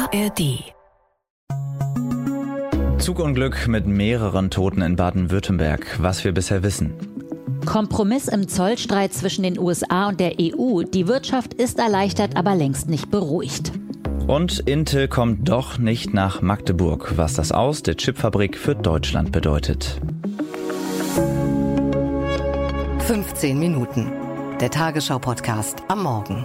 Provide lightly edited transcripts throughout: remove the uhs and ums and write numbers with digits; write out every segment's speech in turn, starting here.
ARD. Zugunglück mit mehreren Toten in Baden-Württemberg, was wir bisher wissen. Kompromiss im Zollstreit zwischen den USA und der EU. Die Wirtschaft ist erleichtert, aber längst nicht beruhigt. Und Intel kommt doch nicht nach Magdeburg, was das Aus der Chipfabrik für Deutschland bedeutet. 15 Minuten. Der Tagesschau-Podcast am Morgen.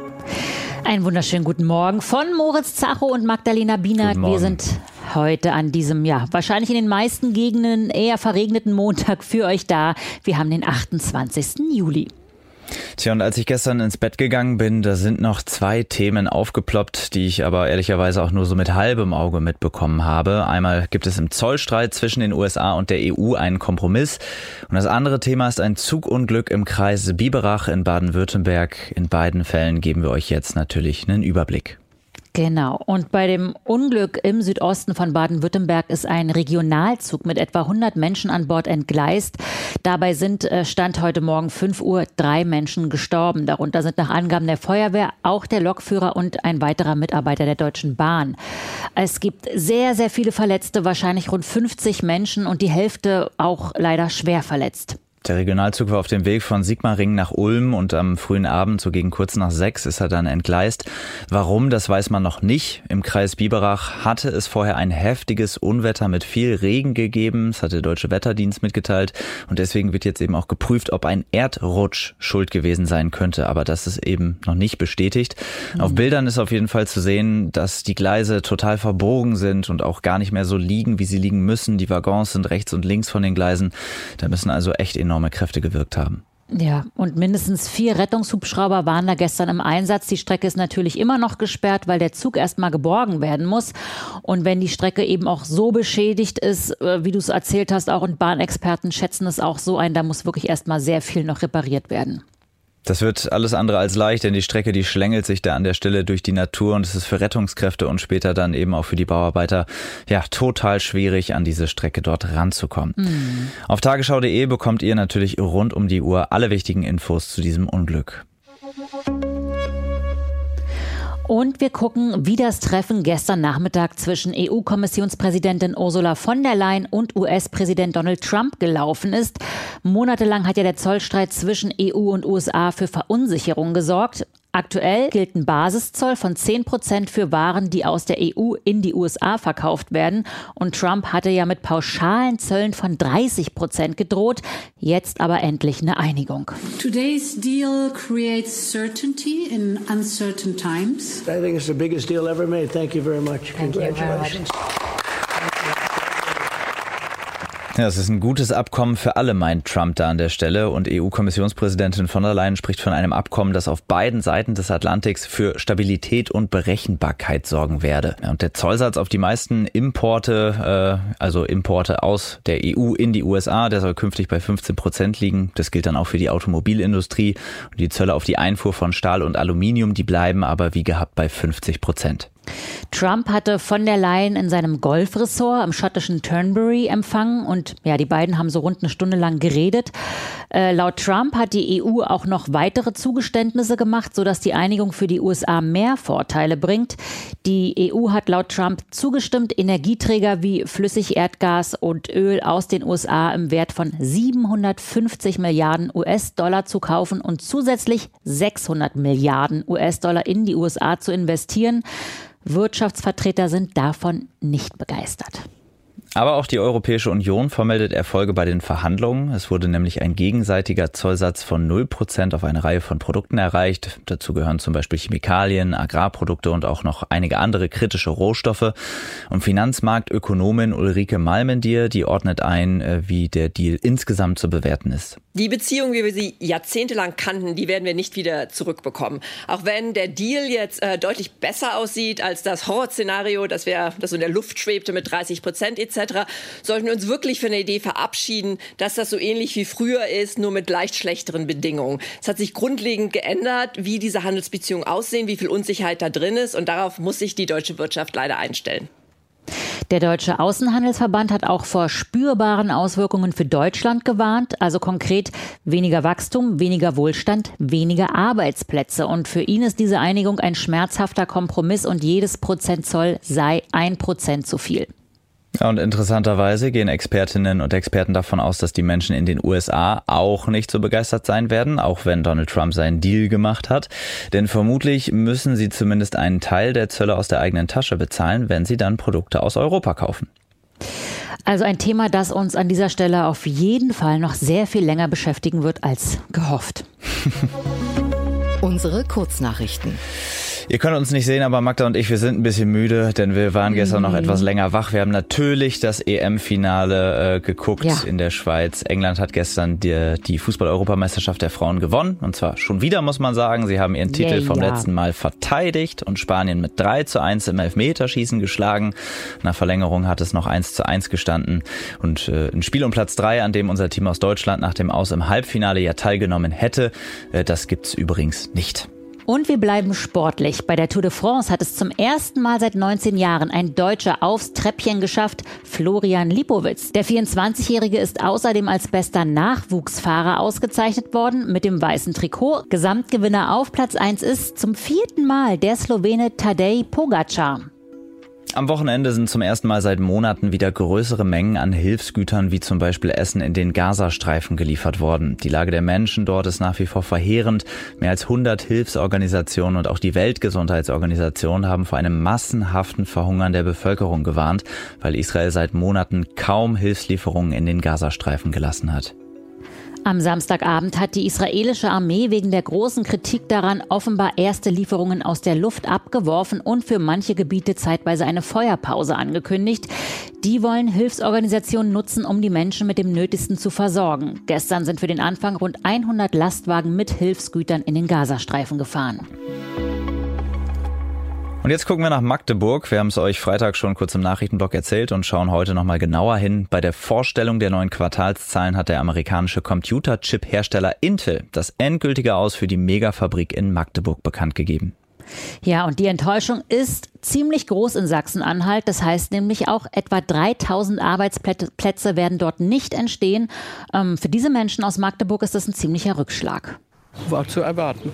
Einen wunderschönen guten Morgen von Moritz Zacho und Magdalena Bienert. Wir sind heute an diesem, wahrscheinlich in den meisten Gegenden eher verregneten Montag für euch da. Wir haben den 28. Juli. Tja, und als ich gestern ins Bett gegangen bin, da sind noch 2 Themen aufgeploppt, die ich aber ehrlicherweise auch nur so mit halbem Auge mitbekommen habe. Einmal gibt es im Zollstreit zwischen den USA und der EU einen Kompromiss. Und das andere Thema ist ein Zugunglück im Kreis Biberach in Baden-Württemberg. In beiden Fällen geben wir euch jetzt natürlich einen Überblick. Genau. Und bei dem Unglück im Südosten von Baden-Württemberg ist ein Regionalzug mit etwa 100 Menschen an Bord entgleist. Dabei sind Stand heute Morgen 5 Uhr 3 Menschen gestorben. Darunter sind nach Angaben der Feuerwehr auch der Lokführer und ein weiterer Mitarbeiter der Deutschen Bahn. Es gibt sehr, sehr viele Verletzte, wahrscheinlich rund 50 Menschen und die Hälfte auch leider schwer verletzt. Der Regionalzug war auf dem Weg von Sigmaringen nach Ulm und am frühen Abend, so gegen kurz nach 6, ist er dann entgleist. Warum, das weiß man noch nicht. Im Kreis Biberach hatte es vorher ein heftiges Unwetter mit viel Regen gegeben. Das hat der Deutsche Wetterdienst mitgeteilt. Und deswegen wird jetzt eben auch geprüft, ob ein Erdrutsch schuld gewesen sein könnte. Aber das ist eben noch nicht bestätigt. Auf Bildern ist auf jeden Fall zu sehen, dass die Gleise total verbogen sind und auch gar nicht mehr so liegen, wie sie liegen müssen. Die Waggons sind rechts und links von den Gleisen. Da müssen also echt enorme Kräfte gewirkt haben. Ja, und mindestens 4 Rettungshubschrauber waren da gestern im Einsatz. Die Strecke ist natürlich immer noch gesperrt, weil der Zug erstmal geborgen werden muss. Und wenn die Strecke eben auch so beschädigt ist, wie du es erzählt hast, auch und Bahnexperten schätzen es auch so ein, da muss wirklich erstmal sehr viel noch repariert werden. Das wird alles andere als leicht, denn die Strecke, die schlängelt sich da an der Stelle durch die Natur und es ist für Rettungskräfte und später dann eben auch für die Bauarbeiter total schwierig, an diese Strecke dort ranzukommen. Auf tagesschau.de bekommt ihr natürlich rund um die Uhr alle wichtigen Infos zu diesem Unglück. Und wir gucken, wie das Treffen gestern Nachmittag zwischen EU-Kommissionspräsidentin Ursula von der Leyen und US-Präsident Donald Trump gelaufen ist. Monatelang hat ja der Zollstreit zwischen EU und USA für Verunsicherung gesorgt. Aktuell gilt ein Basiszoll von 10% für Waren, die aus der EU in die USA verkauft werden. Und Trump hatte ja mit pauschalen Zöllen von 30% gedroht. Jetzt aber endlich eine Einigung. Today's deal creates certainty in uncertain times. I think it's the biggest deal ever made. Thank you very much. Congratulations. Ja, es ist ein gutes Abkommen für alle, meint Trump da an der Stelle. Und EU-Kommissionspräsidentin von der Leyen spricht von einem Abkommen, das auf beiden Seiten des Atlantiks für Stabilität und Berechenbarkeit sorgen werde. Und der Zollsatz auf die meisten Importe, also Importe aus der EU in die USA, der soll künftig bei 15% liegen. Das gilt dann auch für die Automobilindustrie. Und die Zölle auf die Einfuhr von Stahl und Aluminium, die bleiben aber wie gehabt bei 50%. Trump hatte von der Leyen in seinem Golfressort am schottischen Turnberry empfangen und die beiden haben so rund eine Stunde lang geredet. Laut Trump hat die EU auch noch weitere Zugeständnisse gemacht, sodass die Einigung für die USA mehr Vorteile bringt. Die EU hat laut Trump zugestimmt, Energieträger wie Flüssigerdgas und Öl aus den USA im Wert von 750 Milliarden US-Dollar zu kaufen und zusätzlich 600 Milliarden US-Dollar in die USA zu investieren. Wirtschaftsvertreter sind davon nicht begeistert. Aber auch die Europäische Union vermeldet Erfolge bei den Verhandlungen. Es wurde nämlich ein gegenseitiger Zollsatz von 0% auf eine Reihe von Produkten erreicht. Dazu gehören zum Beispiel Chemikalien, Agrarprodukte und auch noch einige andere kritische Rohstoffe. Und Finanzmarktökonomin Ulrike Malmendier, die ordnet ein, wie der Deal insgesamt zu bewerten ist. Die Beziehung, wie wir sie jahrzehntelang kannten, die werden wir nicht wieder zurückbekommen. Auch wenn der Deal jetzt deutlich besser aussieht als das Horrorszenario, das so in der Luft schwebte mit 30% etc., sollten wir uns wirklich von der Idee verabschieden, dass das so ähnlich wie früher ist, nur mit leicht schlechteren Bedingungen. Es hat sich grundlegend geändert, wie diese Handelsbeziehungen aussehen, wie viel Unsicherheit da drin ist und darauf muss sich die deutsche Wirtschaft leider einstellen. Der Deutsche Außenhandelsverband hat auch vor spürbaren Auswirkungen für Deutschland gewarnt. Also konkret weniger Wachstum, weniger Wohlstand, weniger Arbeitsplätze. Und für ihn ist diese Einigung ein schmerzhafter Kompromiss und jedes Prozent Zoll sei 1% zu viel. Und interessanterweise gehen Expertinnen und Experten davon aus, dass die Menschen in den USA auch nicht so begeistert sein werden, auch wenn Donald Trump seinen Deal gemacht hat. Denn vermutlich müssen sie zumindest einen Teil der Zölle aus der eigenen Tasche bezahlen, wenn sie dann Produkte aus Europa kaufen. Also ein Thema, das uns an dieser Stelle auf jeden Fall noch sehr viel länger beschäftigen wird als gehofft. Unsere Kurznachrichten. Ihr könnt uns nicht sehen, aber Magda und ich, wir sind ein bisschen müde, denn wir waren gestern noch etwas länger wach. Wir haben natürlich das EM-Finale geguckt in der Schweiz. England hat gestern die Fußball-Europameisterschaft der Frauen gewonnen. Und zwar schon wieder, muss man sagen. Sie haben ihren Titel vom letzten Mal verteidigt und Spanien mit 3:1 im Elfmeterschießen geschlagen. Nach Verlängerung hat es noch 1:1 gestanden. Und ein Spiel um Platz 3, an dem unser Team aus Deutschland nach dem Aus im Halbfinale ja teilgenommen hätte, das gibt's übrigens nicht. Und wir bleiben sportlich. Bei der Tour de France hat es zum ersten Mal seit 19 Jahren ein Deutscher aufs Treppchen geschafft, Florian Lipowitz. Der 24-Jährige ist außerdem als bester Nachwuchsfahrer ausgezeichnet worden mit dem weißen Trikot. Gesamtgewinner auf Platz 1 ist zum 4. Mal der Slowene Tadej Pogačar. Am Wochenende sind zum ersten Mal seit Monaten wieder größere Mengen an Hilfsgütern wie zum Beispiel Essen in den Gazastreifen geliefert worden. Die Lage der Menschen dort ist nach wie vor verheerend. Mehr als 100 Hilfsorganisationen und auch die Weltgesundheitsorganisation haben vor einem massenhaften Verhungern der Bevölkerung gewarnt, weil Israel seit Monaten kaum Hilfslieferungen in den Gazastreifen gelassen hat. Am Samstagabend hat die israelische Armee wegen der großen Kritik daran offenbar erste Lieferungen aus der Luft abgeworfen und für manche Gebiete zeitweise eine Feuerpause angekündigt. Die wollen Hilfsorganisationen nutzen, um die Menschen mit dem Nötigsten zu versorgen. Gestern sind für den Anfang rund 100 Lastwagen mit Hilfsgütern in den Gazastreifen gefahren. Und jetzt gucken wir nach Magdeburg. Wir haben es euch Freitag schon kurz im Nachrichtenblock erzählt und schauen heute nochmal genauer hin. Bei der Vorstellung der neuen Quartalszahlen hat der amerikanische Computerchip-Hersteller Intel das endgültige Aus für die Megafabrik in Magdeburg bekannt gegeben. Ja, und die Enttäuschung ist ziemlich groß in Sachsen-Anhalt. Das heißt nämlich auch, etwa 3000 Arbeitsplätze werden dort nicht entstehen. Für diese Menschen aus Magdeburg ist das ein ziemlicher Rückschlag. War zu erwarten.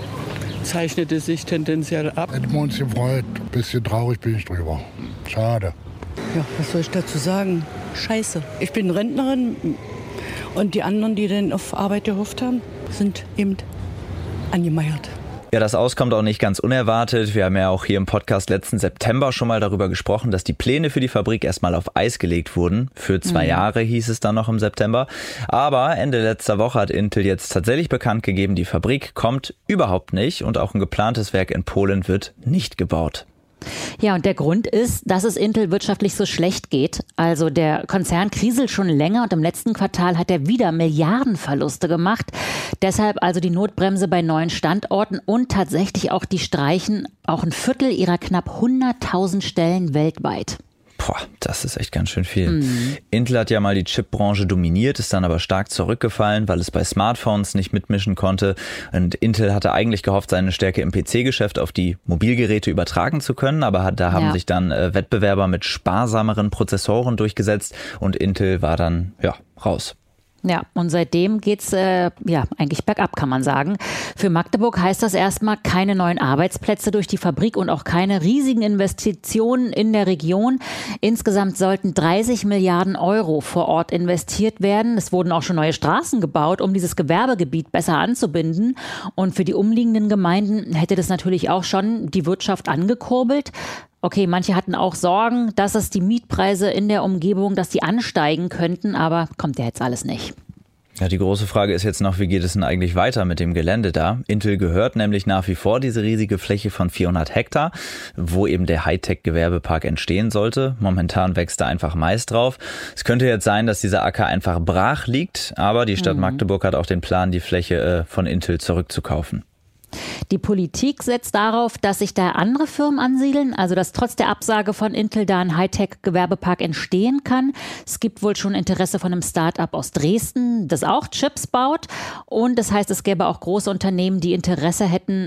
Zeichnete sich tendenziell ab. Hätten wir uns gefreut. Ein bisschen traurig bin ich drüber. Schade. Ja, was soll ich dazu sagen? Scheiße. Ich bin Rentnerin und die anderen, die dann auf Arbeit gehofft haben, sind eben angemeiert. Ja, das Aus kommt auch nicht ganz unerwartet. Wir haben ja auch hier im Podcast letzten September schon mal darüber gesprochen, dass die Pläne für die Fabrik erstmal auf Eis gelegt wurden. Für 2 Jahre hieß es dann noch im September. Aber Ende letzter Woche hat Intel jetzt tatsächlich bekannt gegeben, die Fabrik kommt überhaupt nicht und auch ein geplantes Werk in Polen wird nicht gebaut. Ja, und der Grund ist, dass es Intel wirtschaftlich so schlecht geht. Also der Konzern kriselt schon länger und im letzten Quartal hat er wieder Milliardenverluste gemacht. Deshalb also die Notbremse bei neuen Standorten und tatsächlich auch die Streichen auch ein Viertel ihrer knapp 100.000 Stellen weltweit. Boah, das ist echt ganz schön viel. Intel hat ja mal die Chipbranche dominiert, ist dann aber stark zurückgefallen, weil es bei Smartphones nicht mitmischen konnte. Und Intel hatte eigentlich gehofft, seine Stärke im PC-Geschäft auf die Mobilgeräte übertragen zu können, aber da haben sich dann Wettbewerber mit sparsameren Prozessoren durchgesetzt und Intel war dann raus. Ja, und seitdem geht's eigentlich bergab, kann man sagen. Für Magdeburg heißt das erstmal keine neuen Arbeitsplätze durch die Fabrik und auch keine riesigen Investitionen in der Region. Insgesamt sollten 30 Milliarden Euro vor Ort investiert werden. Es wurden auch schon neue Straßen gebaut, um dieses Gewerbegebiet besser anzubinden. Und für die umliegenden Gemeinden hätte das natürlich auch schon die Wirtschaft angekurbelt. Okay, manche hatten auch Sorgen, dass es die Mietpreise in der Umgebung, dass die ansteigen könnten, aber kommt ja jetzt alles nicht. Ja, die große Frage ist jetzt noch, wie geht es denn eigentlich weiter mit dem Gelände da? Intel gehört nämlich nach wie vor diese riesige Fläche von 400 Hektar, wo eben der Hightech-Gewerbepark entstehen sollte. Momentan wächst da einfach Mais drauf. Es könnte jetzt sein, dass dieser Acker einfach brach liegt, aber die Stadt Magdeburg hat auch den Plan, die Fläche von Intel zurückzukaufen. Die Politik setzt darauf, dass sich da andere Firmen ansiedeln, also dass trotz der Absage von Intel da ein Hightech-Gewerbepark entstehen kann. Es gibt wohl schon Interesse von einem Start-up aus Dresden, das auch Chips baut. Und das heißt, es gäbe auch große Unternehmen, die Interesse hätten,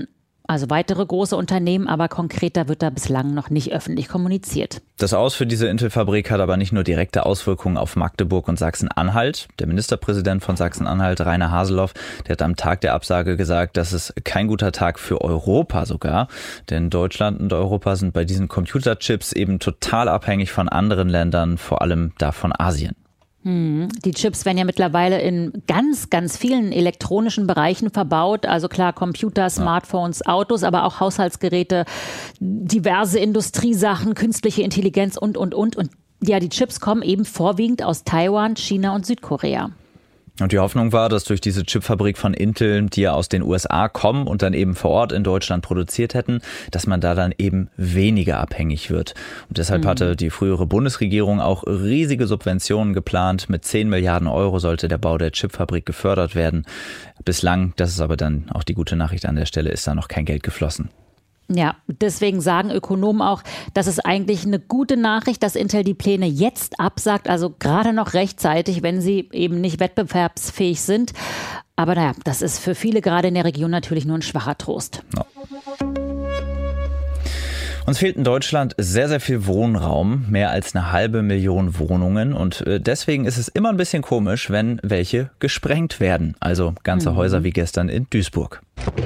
also weitere große Unternehmen, aber konkreter wird da bislang noch nicht öffentlich kommuniziert. Das Aus für diese Intel-Fabrik hat aber nicht nur direkte Auswirkungen auf Magdeburg und Sachsen-Anhalt. Der Ministerpräsident von Sachsen-Anhalt, Rainer Haseloff, der hat am Tag der Absage gesagt, das ist kein guter Tag für Europa sogar. Denn Deutschland und Europa sind bei diesen Computerchips eben total abhängig von anderen Ländern, vor allem da von Asien. Die Chips werden ja mittlerweile in ganz, ganz vielen elektronischen Bereichen verbaut. Also klar, Computer, Smartphones, Autos, aber auch Haushaltsgeräte, diverse Industriesachen, künstliche Intelligenz und. Und ja, die Chips kommen eben vorwiegend aus Taiwan, China und Südkorea. Und die Hoffnung war, dass durch diese Chipfabrik von Intel, die ja aus den USA kommen und dann eben vor Ort in Deutschland produziert hätten, dass man da dann eben weniger abhängig wird. Und deshalb hatte die frühere Bundesregierung auch riesige Subventionen geplant. Mit 10 Milliarden Euro sollte der Bau der Chipfabrik gefördert werden. Bislang, das ist aber dann auch die gute Nachricht an der Stelle, ist da noch kein Geld geflossen. Ja, deswegen sagen Ökonomen auch, das ist eigentlich eine gute Nachricht, dass Intel die Pläne jetzt absagt, also gerade noch rechtzeitig, wenn sie eben nicht wettbewerbsfähig sind. Aber naja, das ist für viele gerade in der Region natürlich nur ein schwacher Trost. Ja. Uns fehlt in Deutschland sehr, sehr viel Wohnraum, mehr als 500.000 Wohnungen. Und deswegen ist es immer ein bisschen komisch, wenn welche gesprengt werden. Also ganze Häuser wie gestern in Duisburg.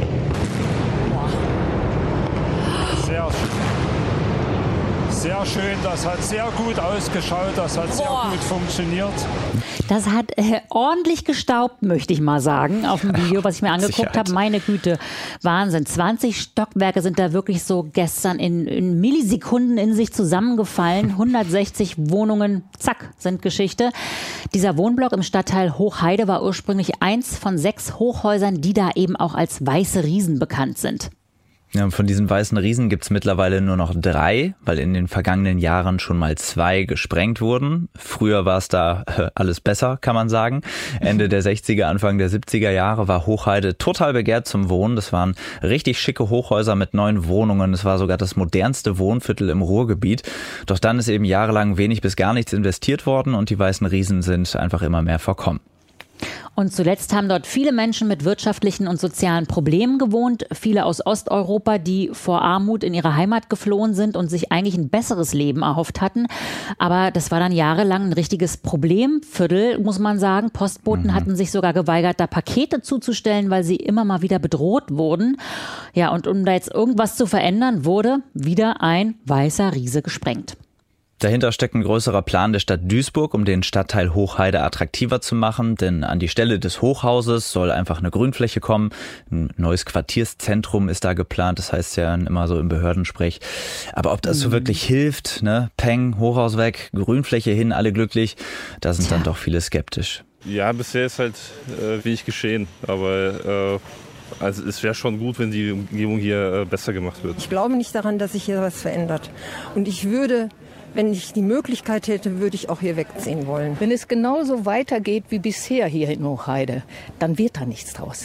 Sehr schön, das hat sehr gut ausgeschaut, das hat sehr gut funktioniert. Das hat ordentlich gestaubt, möchte ich mal sagen, auf dem Video, was ich mir angeguckt habe. Meine Güte, Wahnsinn. 20 Stockwerke sind da wirklich so gestern in Millisekunden in sich zusammengefallen. 160 Wohnungen, zack, sind Geschichte. Dieser Wohnblock im Stadtteil Hochheide war ursprünglich eins von 6 Hochhäusern, die da eben auch als Weiße Riesen bekannt sind. Ja, von diesen Weißen Riesen gibt's mittlerweile nur noch 3, weil in den vergangenen Jahren schon mal 2 gesprengt wurden. Früher war es da alles besser, kann man sagen. Ende der 60er, Anfang der 70er Jahre war Hochheide total begehrt zum Wohnen. Das waren richtig schicke Hochhäuser mit 9 Wohnungen. Es war sogar das modernste Wohnviertel im Ruhrgebiet. Doch dann ist eben jahrelang wenig bis gar nichts investiert worden und die Weißen Riesen sind einfach immer mehr verkommen. Und zuletzt haben dort viele Menschen mit wirtschaftlichen und sozialen Problemen gewohnt. Viele aus Osteuropa, die vor Armut in ihre Heimat geflohen sind und sich eigentlich ein besseres Leben erhofft hatten. Aber das war dann jahrelang ein richtiges Problemviertel, muss man sagen. Postboten hatten sich sogar geweigert, da Pakete zuzustellen, weil sie immer mal wieder bedroht wurden. Ja, und um da jetzt irgendwas zu verändern, wurde wieder ein weißer Riese gesprengt. Dahinter steckt ein größerer Plan der Stadt Duisburg, um den Stadtteil Hochheide attraktiver zu machen. Denn an die Stelle des Hochhauses soll einfach eine Grünfläche kommen. Ein neues Quartierszentrum ist da geplant. Das heißt ja immer so im Behördensprech. Aber ob das so wirklich hilft, ne? Peng, Hochhaus weg, Grünfläche hin, alle glücklich. Da sind dann doch viele skeptisch. Ja, bisher ist halt wenig geschehen. Aber also es wäre schon gut, wenn die Umgebung hier besser gemacht wird. Ich glaube nicht daran, dass sich hier was verändert. Und ich würde... Wenn ich die Möglichkeit hätte, würde ich auch hier wegziehen wollen. Wenn es genauso weitergeht wie bisher hier in Hochheide, dann wird da nichts draus.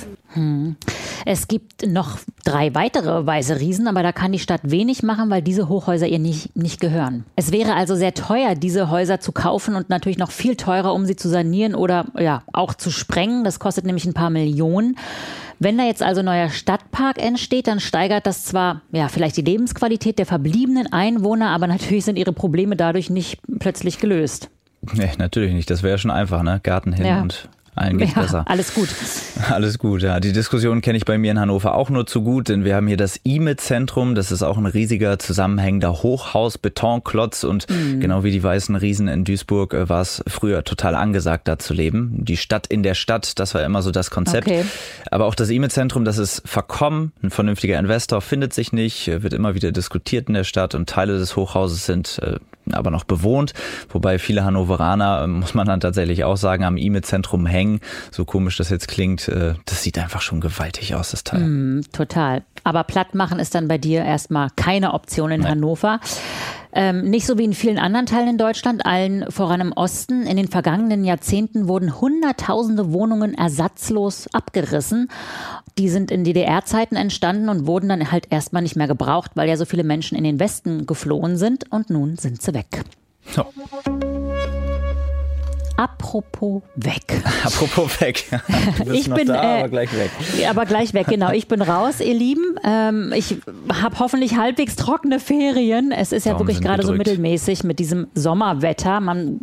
Es gibt noch 3 weitere Weiße Riesen, aber da kann die Stadt wenig machen, weil diese Hochhäuser ihr nicht gehören. Es wäre also sehr teuer, diese Häuser zu kaufen und natürlich noch viel teurer, um sie zu sanieren oder ja auch zu sprengen. Das kostet nämlich ein paar Millionen. Wenn da jetzt also neuer Stadtpark entsteht, dann steigert das zwar ja vielleicht die Lebensqualität der verbliebenen Einwohner, aber natürlich sind ihre Probleme dadurch nicht plötzlich gelöst. Nee, natürlich nicht. Das wäre schon einfach, ne? Garten hin und allen geht's besser. Alles gut. Alles gut, ja. Die Diskussion kenne ich bei mir in Hannover auch nur zu gut, denn wir haben hier das IME-Zentrum. Das ist auch ein riesiger, zusammenhängender Hochhaus-Betonklotz und genau wie die Weißen Riesen in Duisburg war es früher total angesagt, da zu leben. Die Stadt in der Stadt, das war immer so das Konzept. Okay. Aber auch das IME-Zentrum, das ist verkommen. Ein vernünftiger Investor findet sich nicht, wird immer wieder diskutiert in der Stadt und Teile des Hochhauses sind aber noch bewohnt, wobei viele Hannoveraner, muss man dann tatsächlich auch sagen, am IME-Zentrum hängen. So komisch das jetzt klingt, das sieht einfach schon gewaltig aus, das Teil. Total. Aber platt machen ist dann bei dir erstmal keine Option in Hannover. Nicht so wie in vielen anderen Teilen in Deutschland, allen voran im Osten. In den vergangenen Jahrzehnten wurden Hunderttausende Wohnungen ersatzlos abgerissen. Die sind in DDR-Zeiten entstanden und wurden dann halt erstmal nicht mehr gebraucht, weil ja so viele Menschen in den Westen geflohen sind und nun sind sie weg. So. Apropos weg. Apropos weg. Du bist ich noch bin, da, aber gleich weg. Aber gleich weg, genau. Ich bin raus, ihr Lieben. Ich habe hoffentlich halbwegs trockene Ferien. Es ist ja Daumen wirklich sind gerade so gedrückt. mittelmäßig mit diesem Sommerwetter.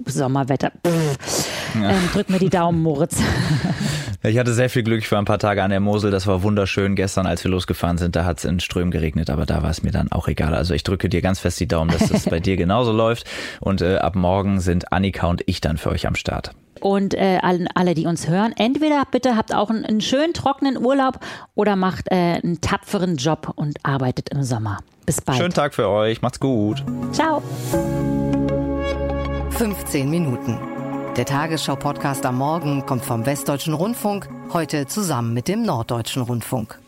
Drück mir die Daumen, Moritz. Ich hatte sehr viel Glück. Ich war ein paar Tage an der Mosel. Das war wunderschön. Gestern, als wir losgefahren sind, da hat es in Strömen geregnet. Aber da war es mir dann auch egal. Also ich drücke dir ganz fest die Daumen, dass das bei dir genauso läuft. Und ab morgen sind Annika und ich dann für euch am Start. Und alle, die uns hören, entweder bitte habt auch einen schönen trockenen Urlaub oder macht einen tapferen Job und arbeitet im Sommer. Bis bald. Schönen Tag für euch. Macht's gut. Ciao. 15 Minuten. Der Tagesschau-Podcast am Morgen kommt vom Westdeutschen Rundfunk, heute zusammen mit dem Norddeutschen Rundfunk.